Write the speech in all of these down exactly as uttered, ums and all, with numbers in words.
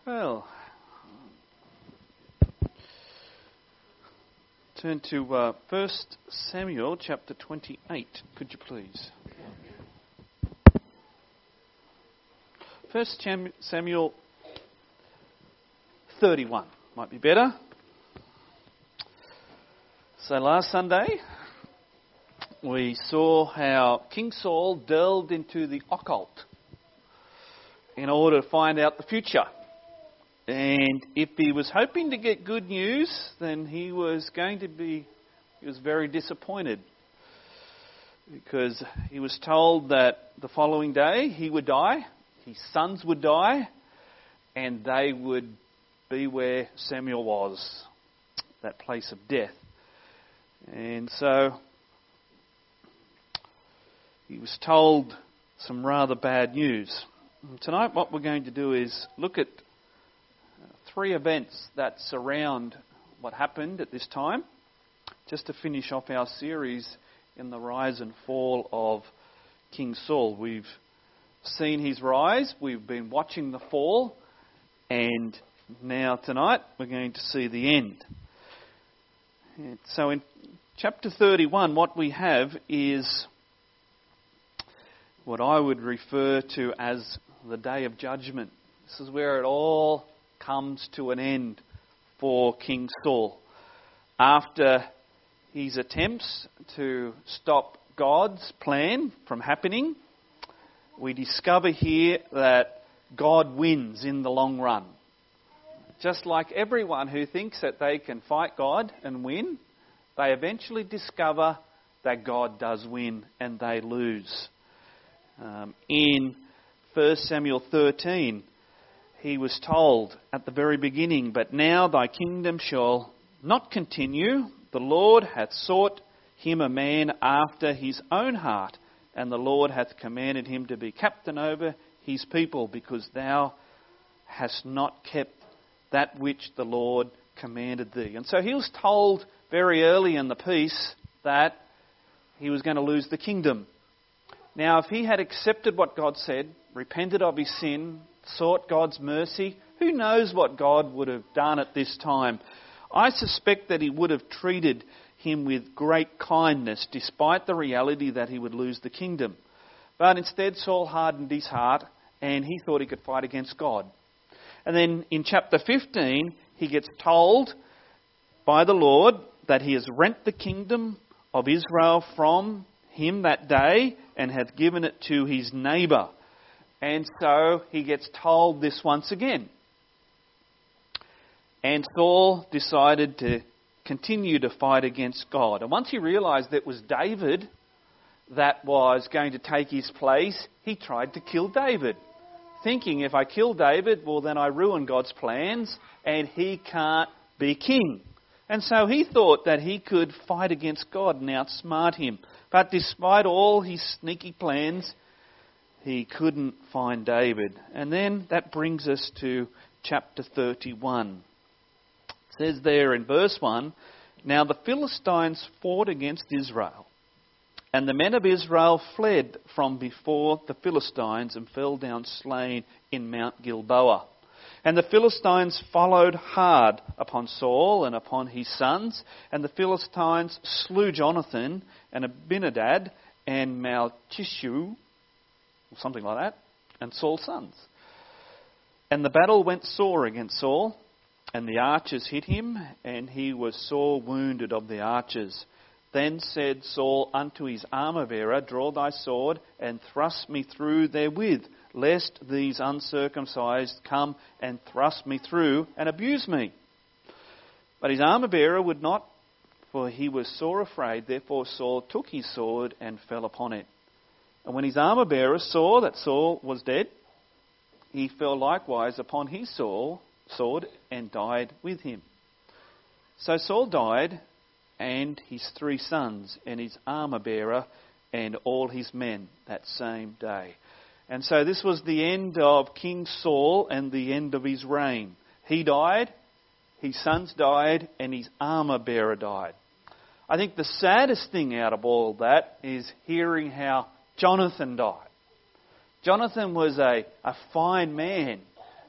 Well, turn to uh, First Samuel chapter twenty-eight, could you please? First Samuel thirty-one might be better. So last Sunday we saw how King Saul delved into the occult in order to find out the future. And if he was hoping to get good news, then he was going to be, he was very disappointed. Because he was told that the following day he would die, his sons would die, and they would be where Samuel was, that place of death. And so he was told some rather bad news. And tonight what we're going to do is look at three events that surround what happened at this time, just to finish off our series in the rise and fall of King Saul. We've seen his rise, we've been watching the fall, and now tonight we're going to see the end. And so in chapter thirty-one, what we have is what I would refer to as the Day of Judgment. This is where it all comes to an end for King Saul. After his attempts to stop God's plan from happening, we discover here that God wins in the long run. Just like everyone who thinks that they can fight God and win, they eventually discover that God does win and they lose. Um, in First Samuel thirteen, he was told at the very beginning, "But now thy kingdom shall not continue. The Lord hath sought him a man after his own heart, and the Lord hath commanded him to be captain over his people, because thou hast not kept that which the Lord commanded thee." And so he was told very early in the piece that he was going to lose the kingdom. Now, if he had accepted what God said, repented of his sin, sought God's mercy, who knows what God would have done at this time? I suspect that he would have treated him with great kindness, despite the reality that he would lose the kingdom. But instead, Saul hardened his heart, and he thought he could fight against God. And then in chapter fifteen, he gets told by the Lord that he has rent the kingdom of Israel from him that day and hath given it to his neighbour. And so he gets told this once again. And Saul decided to continue to fight against God. And once he realised that it was David that was going to take his place, he tried to kill David, thinking, if I kill David, well, then I ruin God's plans and he can't be king. And so he thought that he could fight against God and outsmart him. But despite all his sneaky plans, he couldn't find David. And then that brings us to chapter thirty-one. It says there in verse one, "Now the Philistines fought against Israel, and the men of Israel fled from before the Philistines and fell down slain in Mount Gilboa. And the Philistines followed hard upon Saul and upon his sons, and the Philistines slew Jonathan and Abinadab and Malchishu," or something like that, "and Saul's sons. And the battle went sore against Saul, and the archers hit him, and he was sore wounded of the archers. Then said Saul unto his armour-bearer, Draw thy sword, and thrust me through therewith, lest these uncircumcised come and thrust me through and abuse me. But his armour-bearer would not, for he was sore afraid. Therefore Saul took his sword and fell upon it. And when his armour-bearer saw that Saul was dead, he fell likewise upon his sword and died with him. So Saul died, and his three sons, and his armour-bearer, and all his men that same day." And so this was the end of King Saul and the end of his reign. He died, his sons died, and his armour-bearer died. I think the saddest thing out of all that is hearing how Jonathan died. Jonathan was a, a fine man.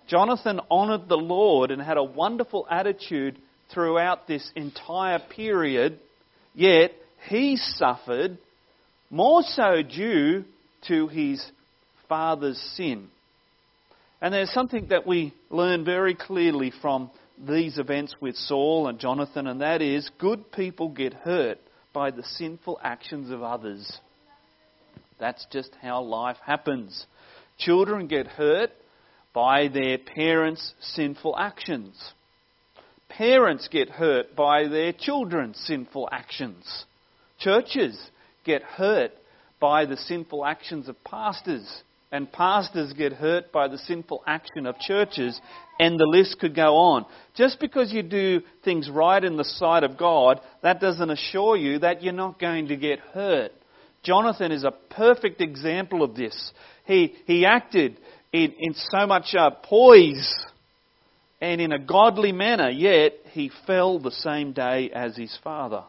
Jonathan honoured the Lord and had a wonderful attitude throughout this entire period, yet he suffered more so due to his father's sin. And there's something that we learn very clearly from these events with Saul and Jonathan, and that is good people get hurt by the sinful actions of others. That's just how life happens. Children get hurt by their parents' sinful actions. Parents get hurt by their children's sinful actions. Churches get hurt by the sinful actions of pastors. And pastors get hurt by the sinful action of churches, and the list could go on. Just because you do things right in the sight of God, that doesn't assure you that you're not going to get hurt. Jonathan is a perfect example of this. He he acted in, in so much uh, poise and in a godly manner, yet he fell the same day as his father.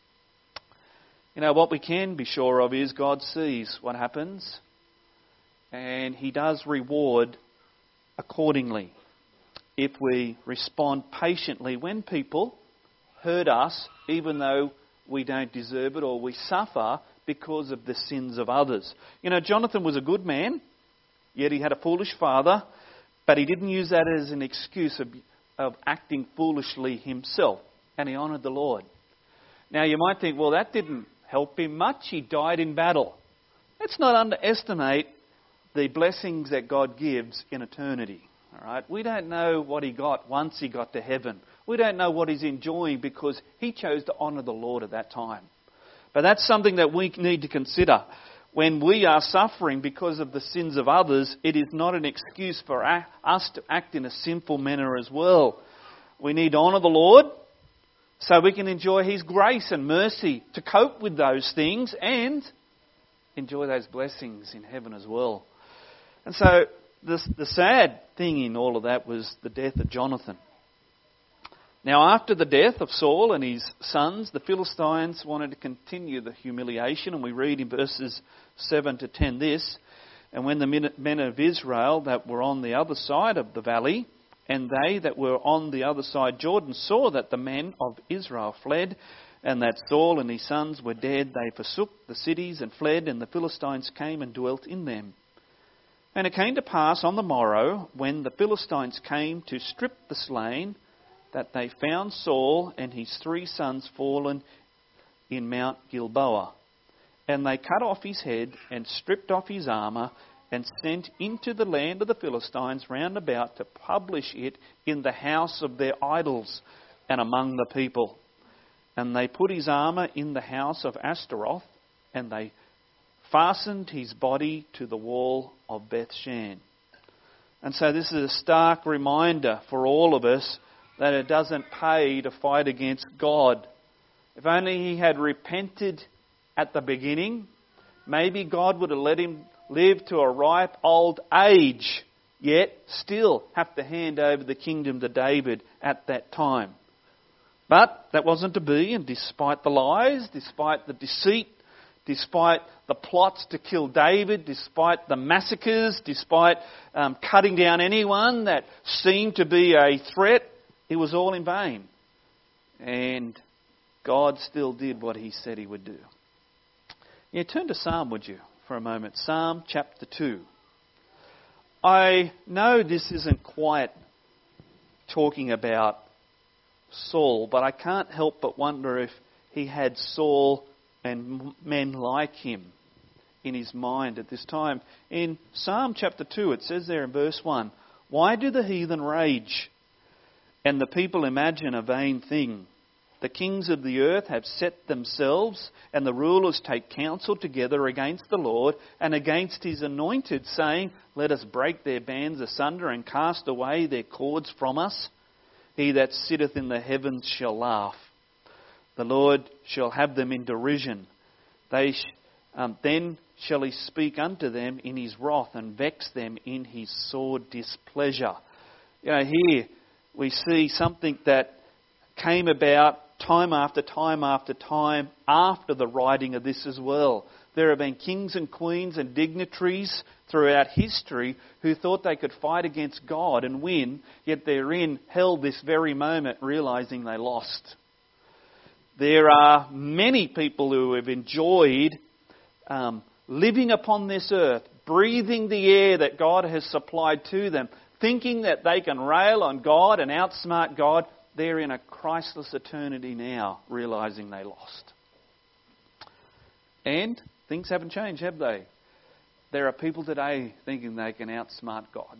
You know, what we can be sure of is God sees what happens, and he does reward accordingly if we respond patiently when people hurt us, even though we don't deserve it, or we suffer because of the sins of others. You know, Jonathan was a good man, yet he had a foolish father, but he didn't use that as an excuse of, of acting foolishly himself, and he honoured the Lord. Now you might think, well, that didn't help him much. He died in battle. Let's not underestimate the blessings that God gives in eternity. All right? We don't know what he got once he got to heaven. We don't know what he's enjoying because he chose to honour the Lord at that time. But that's something that we need to consider. When we are suffering because of the sins of others, it is not an excuse for us to act in a sinful manner as well. We need to honour the Lord so we can enjoy his grace and mercy to cope with those things and enjoy those blessings in heaven as well. And so the, the sad thing in all of that was the death of Jonathan. Now, after the death of Saul and his sons, the Philistines wanted to continue the humiliation, and we read in verses seven to ten this, and when the men of Israel that were on the other side of the valley, and they that were on the other side Jordan, saw that the men of Israel fled, and that Saul and his sons were dead, they forsook the cities and fled, and the Philistines came and dwelt in them. And it came to pass on the morrow, when the Philistines came to strip the slain, that they found Saul and his three sons fallen in Mount Gilboa. And they cut off his head and stripped off his armour and sent into the land of the Philistines round about to publish it in the house of their idols and among the people. And they put his armour in the house of Ashtaroth, and they fastened his body to the wall of Bethshan. And so this is a stark reminder for all of us that it doesn't pay to fight against God. If only he had repented at the beginning, maybe God would have let him live to a ripe old age, yet still have to hand over the kingdom to David at that time. But that wasn't to be, and despite the lies, despite the deceit, despite the plots to kill David, despite the massacres, despite um, cutting down anyone that seemed to be a threat, it was all in vain. And God still did what he said he would do. Yeah, turn to Psalm, would you, for a moment. Psalm chapter two. I know this isn't quite talking about Saul, but I can't help but wonder if he had Saul and men like him in his mind at this time. In Psalm chapter two, it says there in verse one, "Why do the heathen rage, and the people imagine a vain thing? The kings of the earth have set themselves, and the rulers take counsel together against the Lord and against his anointed, saying, Let us break their bands asunder and cast away their cords from us. He that sitteth in the heavens shall laugh. The Lord shall have them in derision. They sh- um, then shall he speak unto them in his wrath and vex them in his sore displeasure." You know, here we see something that came about time after time after time after the writing of this as well. There have been kings and queens and dignitaries throughout history who thought they could fight against God and win, yet they're in hell this very moment realising they lost. There are many people who have enjoyed um, living upon this earth, breathing the air that God has supplied to them, thinking that they can rail on God and outsmart God. They're in a Christless eternity now, realising they lost. And things haven't changed, have they? There are people today thinking they can outsmart God.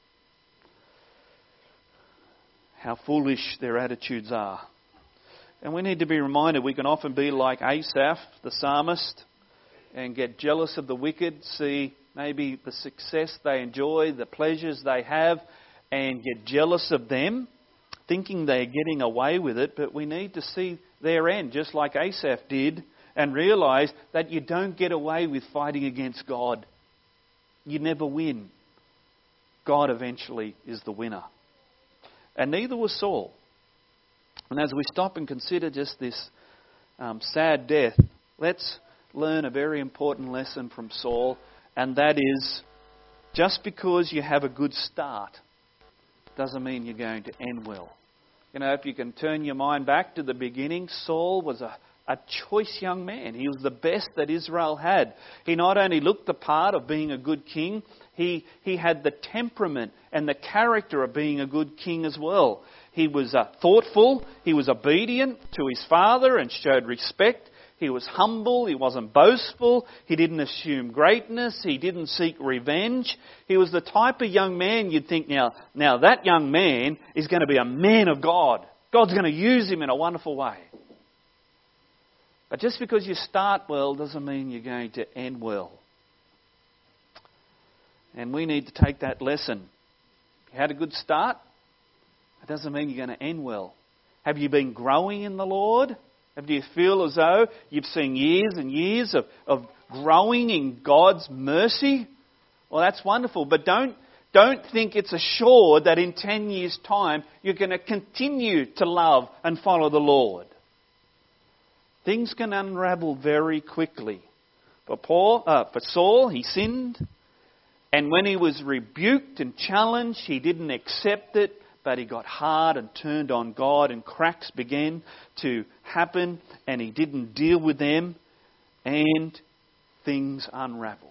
How foolish their attitudes are. And we need to be reminded we can often be like Asaph, the psalmist, and get jealous of the wicked, see maybe the success they enjoy, the pleasures they have, and get jealous of them, thinking they're getting away with it. But we need to see their end, just like Asaph did, and realise that you don't get away with fighting against God. You never win. God eventually is the winner. And neither was Saul. And as we stop and consider just this um, sad death, let's learn a very important lesson from Saul, and that is, just because you have a good start doesn't mean you're going to end well. You know, if you can turn your mind back to the beginning, Saul was a, a choice young man. He was the best that Israel had. He not only looked the part of being a good king, he, he had the temperament and the character of being a good king as well. He was uh, thoughtful, he was obedient to his father and showed respect. He was humble, he wasn't boastful, he didn't assume greatness, he didn't seek revenge. He was the type of young man you'd think, now, now that young man is going to be a man of God. God's going to use him in a wonderful way. But just because you start well doesn't mean you're going to end well. And we need to take that lesson. You had a good start, it doesn't mean you're going to end well. Have you been growing in the Lord? Do you feel as though you've seen years and years of, of growing in God's mercy? Well, that's wonderful. But don't, don't think it's assured that in ten years' time you're going to continue to love and follow the Lord. Things can unravel very quickly. For, Paul, uh, for Saul, he sinned. And when he was rebuked and challenged, he didn't accept it. But he got hard and turned on God, and cracks began to happen, and he didn't deal with them, and things unravelled.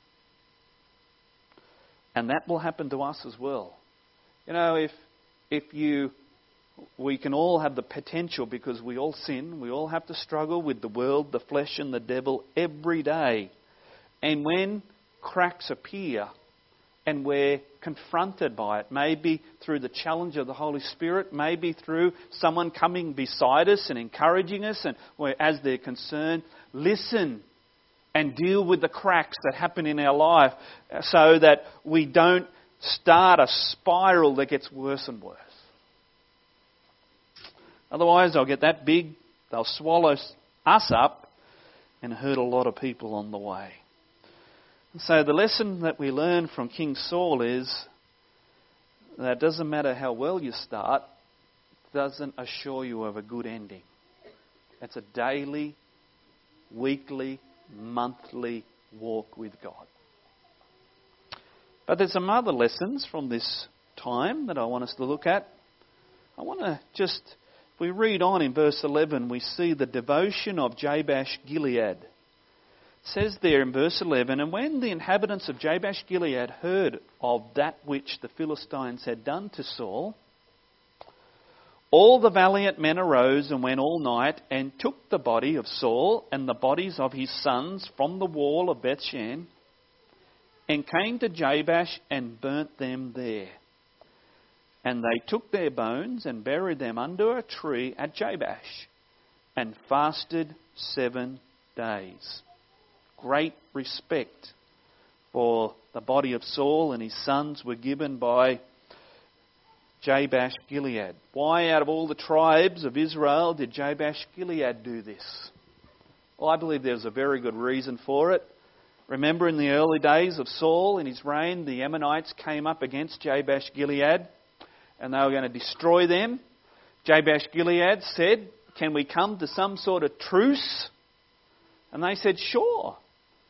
And that will happen to us as well. You know, if if you, we can all have the potential, because we all sin, we all have to struggle with the world, the flesh and the devil every day. And when cracks appear, and we're confronted by it, maybe through the challenge of the Holy Spirit, maybe through someone coming beside us and encouraging us, and as they're concerned, listen and deal with the cracks that happen in our life so that we don't start a spiral that gets worse and worse. Otherwise, they'll get that big, they'll swallow us up and hurt a lot of people on the way. So the lesson that we learn from King Saul is that it doesn't matter how well you start, it doesn't assure you of a good ending. It's a daily, weekly, monthly walk with God. But there's some other lessons from this time that I want us to look at. I want to just, if we read on in verse eleven, we see the devotion of Jabesh Gilead. It says there in verse eleven, and when the inhabitants of Jabesh Gilead heard of that which the Philistines had done to Saul, all the valiant men arose and went all night and took the body of Saul and the bodies of his sons from the wall of Bethshan and came to Jabesh and burnt them there. And they took their bones and buried them under a tree at Jabesh and fasted seven days. Great respect for the body of Saul and his sons were given by Jabesh Gilead. Why out of all the tribes of Israel did Jabesh Gilead do this? Well, I believe there's a very good reason for it. Remember in the early days of Saul in his reign, the Ammonites came up against Jabesh Gilead and they were going to destroy them. Jabesh Gilead said, can we come to some sort of truce? And they said, sure.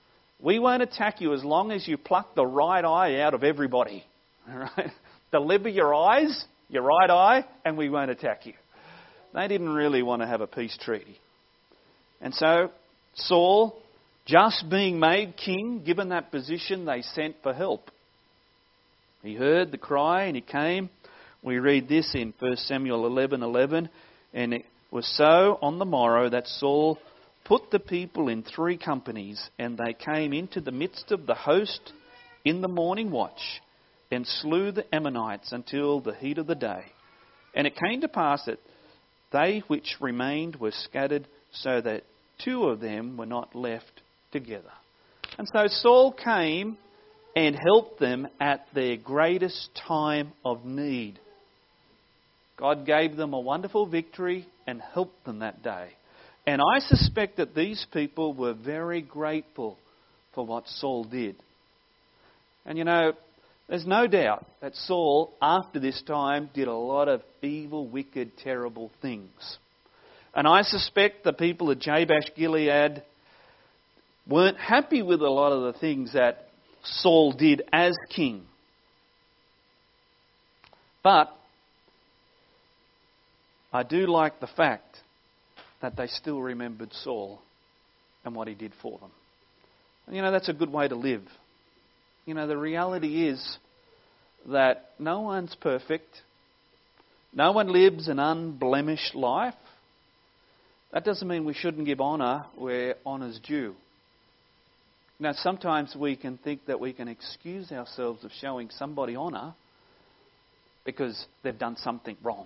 We won't attack you as long as you pluck the right eye out of everybody. All right? Deliver your eyes, your right eye, and we won't attack you. They didn't really want to have a peace treaty. And so Saul, just being made king, given that position, they sent for help. He heard the cry and he came. We read this in First Samuel eleven eleven. And it was so on the morrow that Saul put the people in three companies, and they came into the midst of the host in the morning watch, and slew the Ammonites until the heat of the day. And it came to pass that they which remained were scattered, so that two of them were not left together. And so Saul came and helped them at their greatest time of need. God gave them a wonderful victory and helped them that day. And I suspect that these people were very grateful for what Saul did. And you know, there's no doubt that Saul, after this time, did a lot of evil, wicked, terrible things. And I suspect the people of Jabesh-Gilead weren't happy with a lot of the things that Saul did as king. But I do like the fact that they still remembered Saul and what he did for them. And you know, that's a good way to live. You know, the reality is that no one's perfect. No one lives an unblemished life. That doesn't mean we shouldn't give honour where honour's due. Now, sometimes we can think that we can excuse ourselves of showing somebody honour because they've done something wrong,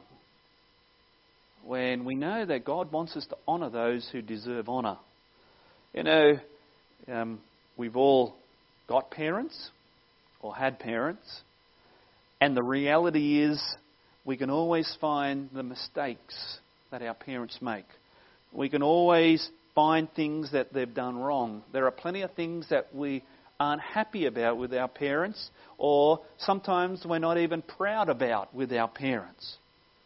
when we know that God wants us to honour those who deserve honour. You know, um, we've all got parents or had parents, and the reality is we can always find the mistakes that our parents make. We can always find things that they've done wrong. There are plenty of things that we aren't happy about with our parents, or sometimes we're not even proud about with our parents.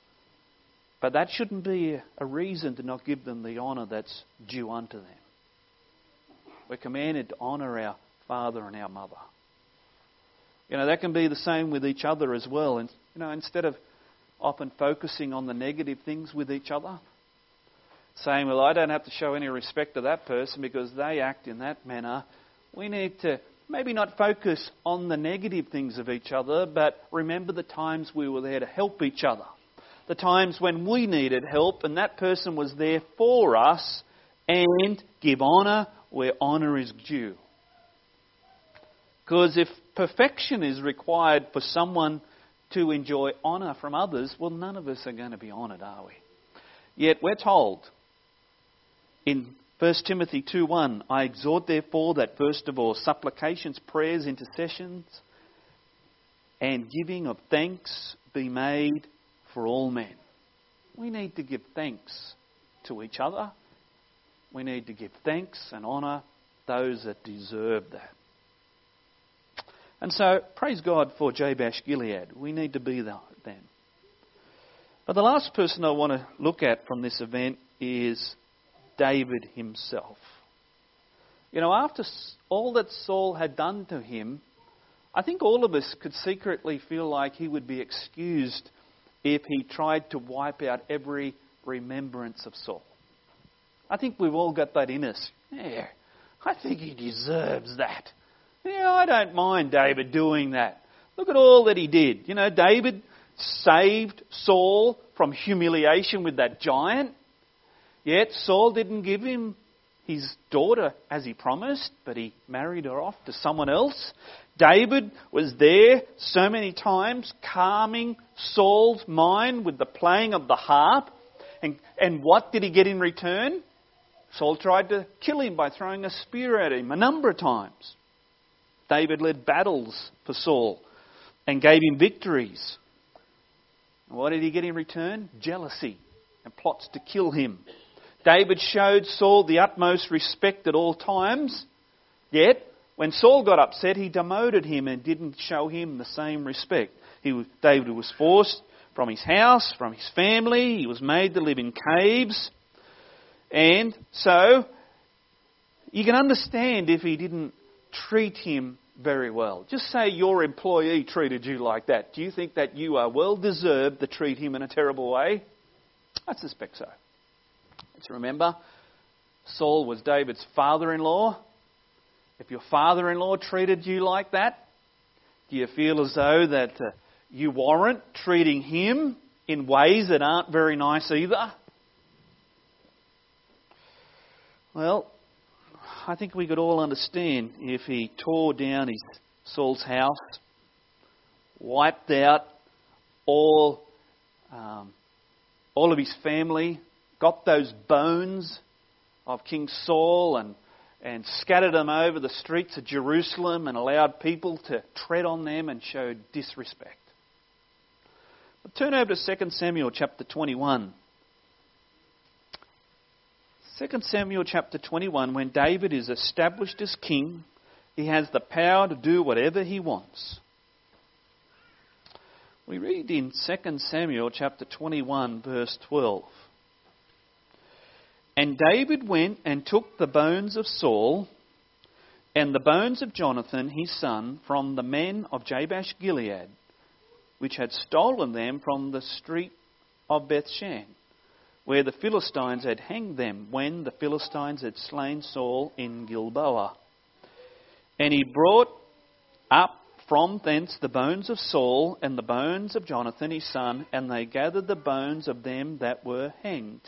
But that shouldn't be a reason to not give them the honour that's due unto them. We're commanded to honour our father and our mother. You know, that can be the same with each other as well. And you know, instead of often focusing on the negative things with each other, saying, well, I don't have to show any respect to that person because they act in that manner. We need to maybe not focus on the negative things of each other, but remember the times we were there to help each other. The times when we needed help and that person was there for us, and give honour where honour is due. Because if perfection is required for someone to enjoy honour from others, well, none of us are going to be honoured, are we? Yet we're told in First Timothy two one, I exhort therefore that first of all supplications, prayers, intercessions and giving of thanks be made for all men. We need to give thanks to each other. We need to give thanks and honour those that deserve that. And so, praise God for Jabesh-Gilead. We need to be that then. But the last person I want to look at from this event is David himself. You know, after all that Saul had done to him, I think all of us could secretly feel like he would be excused if he tried to wipe out every remembrance of Saul. I think we've all got that in us. Yeah, I think he deserves that. Yeah, I don't mind David doing that. Look at all that he did. You know, David saved Saul from humiliation with that giant. Yet Saul didn't give him his daughter as he promised, but he married her off to someone else. David was there so many times calming Saul's mind with the playing of the harp. And, and what did he get in return? Saul tried to kill him by throwing a spear at him a number of times. David led battles for Saul and gave him victories. And what did he get in return? Jealousy and plots to kill him. David showed Saul the utmost respect at all times. Yet, when Saul got upset, he demoted him and didn't show him the same respect. He was, David was forced from his house, from his family. He was made to live in caves. And so, you can understand if he didn't treat him very well. Just say your employee treated you like that. Do you think that you are well deserved to treat him in a terrible way? I suspect so. Let's remember, Saul was David's father-in-law. If your father-in-law treated you like that, do you feel as though that uh, you warrant treating him in ways that aren't very nice either? Well, I think we could all understand if he tore down his Saul's house, wiped out all, um, all of his family, got those bones of King Saul and, and scattered them over the streets of Jerusalem and allowed people to tread on them and show disrespect. But turn over to Second Samuel chapter twenty-one. Second Samuel chapter twenty-one, when David is established as king, he has the power to do whatever he wants. We read in Second Samuel chapter twenty-one, verse twelve. And David went and took the bones of Saul and the bones of Jonathan his son from the men of Jabesh Gilead, which had stolen them from the street of Bethshan, where the Philistines had hanged them when the Philistines had slain Saul in Gilboa. And he brought up from thence the bones of Saul and the bones of Jonathan his son, and they gathered the bones of them that were hanged.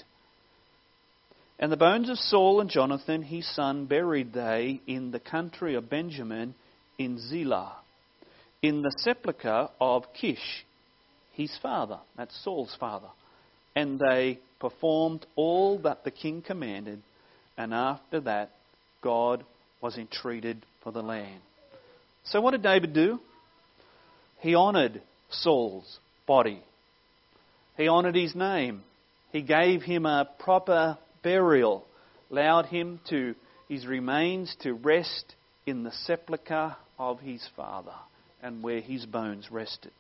And the bones of Saul and Jonathan his son buried they in the country of Benjamin in Zelah, in the sepulchre of Kish, his father. That's Saul's father. And they performed all that the king commanded, and after that God was entreated for the land. So what did David do? He honoured Saul's body. He honoured his name. He gave him a proper burial, allowed him to his remains to rest in the sepulchre of his father and where his bones rested.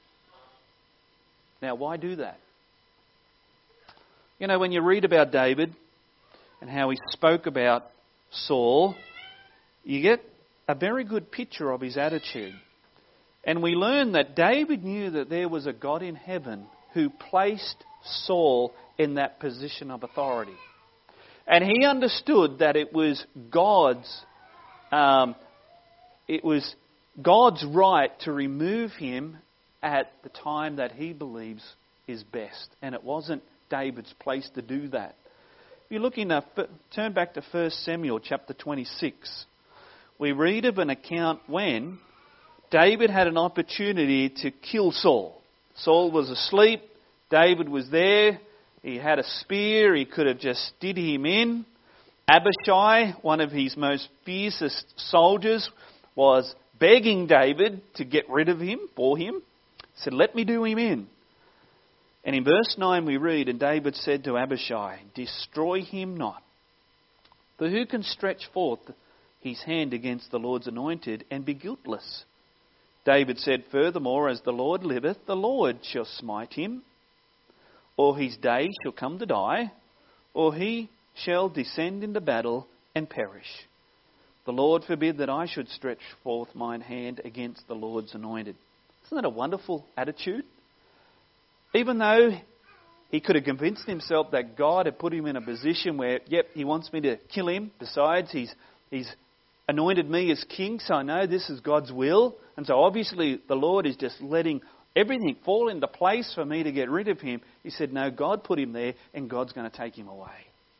Now, why do that? You know, when you read about David and how he spoke about Saul, you get a very good picture of his attitude. And we learn that David knew that there was a God in heaven who placed Saul in that position of authority. And he understood that it was God's, um, it was God's right to remove him at the time that he believes is best. And it wasn't David's place to do that. If you look in, a, turn back to First Samuel chapter twenty-six. We read of an account when David had an opportunity to kill Saul. Saul was asleep. David was there. He had a spear. He could have just did him in. Abishai, one of his most fiercest soldiers, was begging David to get rid of him, for him. He said, let me do him in. And in verse nine we read, and David said to Abishai, destroy him not. For who can stretch forth his hand against the Lord's anointed and be guiltless? David said, furthermore, as the Lord liveth, the Lord shall smite him, or his day shall come to die, or he shall descend into battle and perish. The Lord forbid that I should stretch forth mine hand against the Lord's anointed. Isn't that a wonderful attitude? Even though he could have convinced himself that God had put him in a position where, yep, he wants me to kill him. Besides, he's, he's anointed me as king, so I know this is God's will. And so obviously the Lord is just letting everything fall into place for me to get rid of him. He said, no, God put him there and God's going to take him away.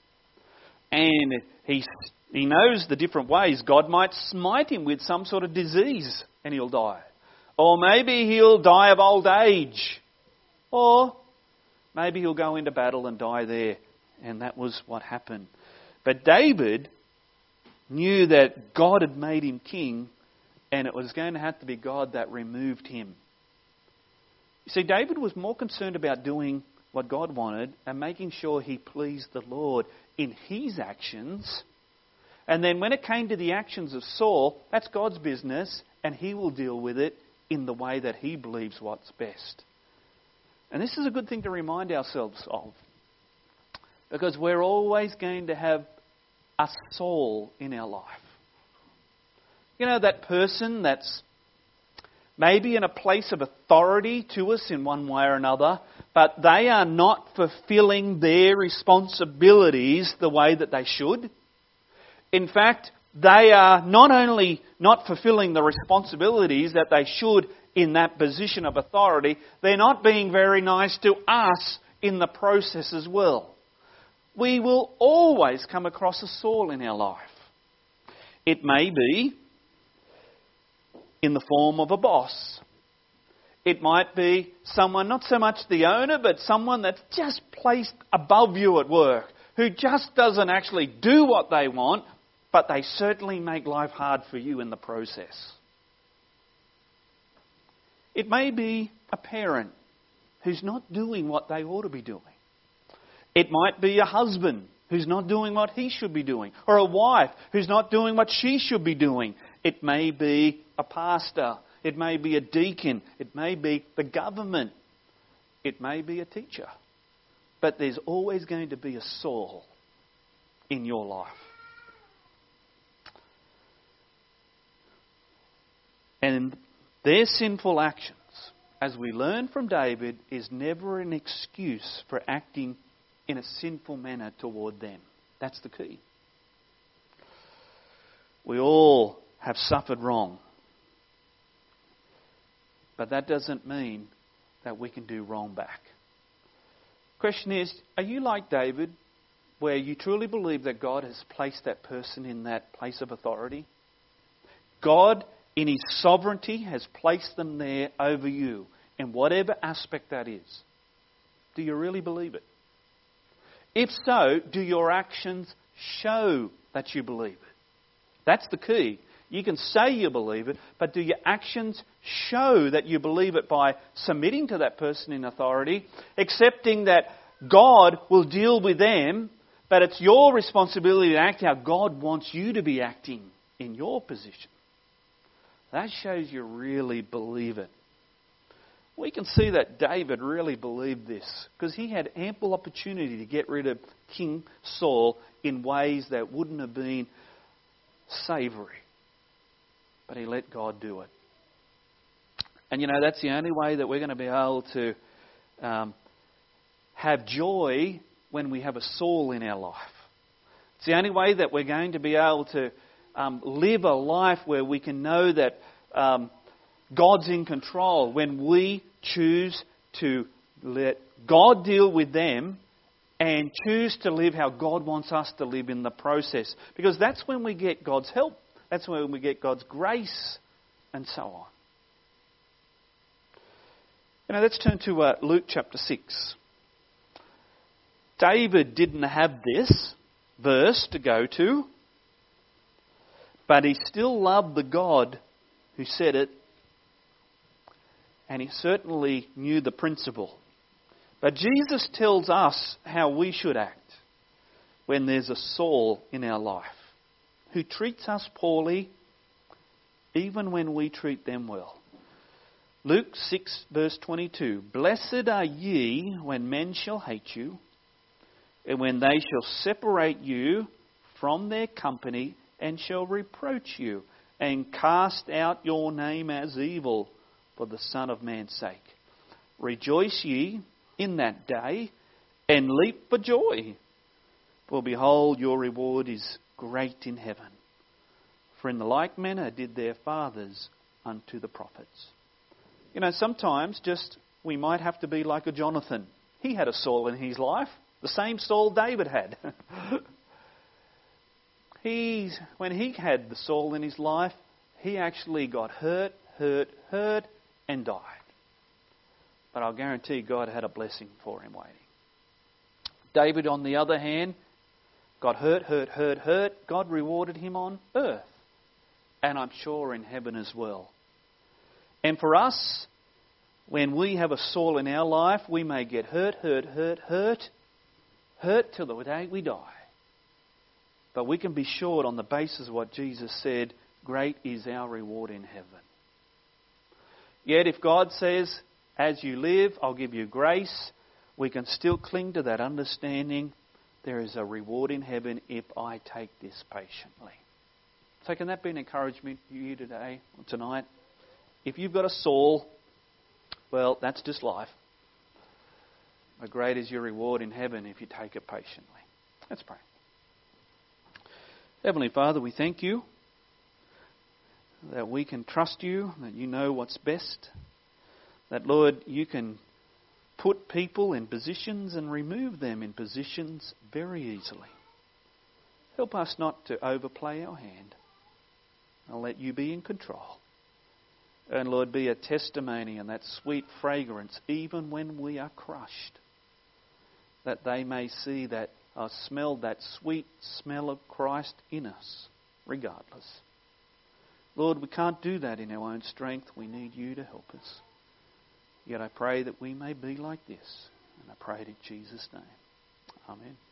And he, he knows the different ways. God might smite him with some sort of disease and he'll die. Or maybe he'll die of old age. Or maybe he'll go into battle and die there. And that was what happened. But David knew that God had made him king and it was going to have to be God that removed him. You see, David was more concerned about doing what God wanted and making sure he pleased the Lord in his actions. And then when it came to the actions of Saul, that's God's business and he will deal with it in the way that he believes what's best. And this is a good thing to remind ourselves of, because we're always going to have a Saul in our life. You know, that person that's maybe in a place of authority to us in one way or another, but they are not fulfilling their responsibilities the way that they should. In fact, they are not only not fulfilling the responsibilities that they should in that position of authority, they're not being very nice to us in the process as well. We will always come across a Saul in our life. It may be in the form of a boss. It might be someone, not so much the owner, but someone that's just placed above you at work, who just doesn't actually do what they want, but they certainly make life hard for you in the process. It may be a parent who's not doing what they ought to be doing. It might be a husband who's not doing what he should be doing, or a wife who's not doing what she should be doing. It may be a pastor. It may be a deacon. It may be the government. It may be a teacher. But there's always going to be a Saul in your life. And their sinful actions, as we learn from David, is never an excuse for acting in a sinful manner toward them. That's the key. We all have suffered wrong. But that doesn't mean that we can do wrong back. Question is, are you like David, where you truly believe that God has placed that person in that place of authority? God, in His sovereignty, has placed them there over you, in whatever aspect that is. Do you really believe it? If so, do your actions show that you believe it? That's the key. You can say you believe it, but do your actions show that you believe it by submitting to that person in authority, accepting that God will deal with them, but it's your responsibility to act how God wants you to be acting in your position? That shows you really believe it. We can see that David really believed this, because he had ample opportunity to get rid of King Saul in ways that wouldn't have been savoury. But he let God do it. And you know, that's the only way that we're going to be able to um, have joy when we have a Saul in our life. It's the only way that we're going to be able to um, live a life where we can know that um, God's in control, when we choose to let God deal with them and choose to live how God wants us to live in the process. Because that's when we get God's help. That's when we get God's grace and so on. You know, let's turn to uh, Luke chapter six. David didn't have this verse to go to, but he still loved the God who said it, and he certainly knew the principle. But Jesus tells us how we should act when there's a Saul in our life who treats us poorly, even when we treat them well. Luke six verse twenty-two. Blessed are ye when men shall hate you, and when they shall separate you from their company, and shall reproach you, and cast out your name as evil for the Son of Man's sake. Rejoice ye in that day, and leap for joy. For behold, your reward is great in heaven. For in the like manner did their fathers unto the prophets. You know, sometimes just we might have to be like a Jonathan. He had a Saul in his life, the same Saul David had. He's, when he had the Saul in his life, he actually got hurt, hurt, hurt, and died. But I'll guarantee God had a blessing for him waiting. David, on the other hand, got hurt, hurt, hurt, hurt. God rewarded him on earth. And I'm sure in heaven as well. And for us, when we have a Saul in our life, we may get hurt, hurt, hurt, hurt, hurt till the day we die. But we can be sure on the basis of what Jesus said, great is our reward in heaven. Yet if God says, as you live, I'll give you grace, we can still cling to that understanding. There is a reward in heaven if I take this patiently. So can that be an encouragement to you today or tonight? If you've got a Saul, well, that's just life. But great is your reward in heaven if you take it patiently. Let's pray. Heavenly Father, we thank you that we can trust you, that you know what's best, that, Lord, you can put people in positions and remove them in positions very easily. Help us not to overplay our hand. I'll let you be in control. And Lord, be a testimony and that sweet fragrance even when we are crushed. That they may see that, or smell that sweet smell of Christ in us, regardless. Lord, we can't do that in our own strength. We need you to help us. Yet I pray that we may be like this. And I pray it in Jesus' name. Amen.